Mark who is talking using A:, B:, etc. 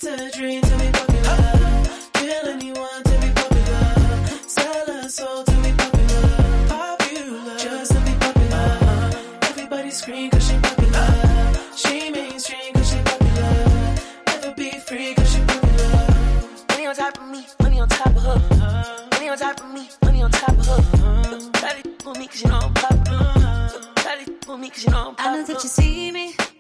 A: It's a dream to be popular. Kill anyone to be popular. Sell her soul to be popular. Popular, just to be popular. Everybody scream cause she popular. She mainstream cause she popular. Never be free cause she popular.
B: Money on top of me, money on top of her. Money on top of me, money on top of her. Try to for me cause you know I'm popular. Try to for me cause you know I'm popular.
C: I know that you see me.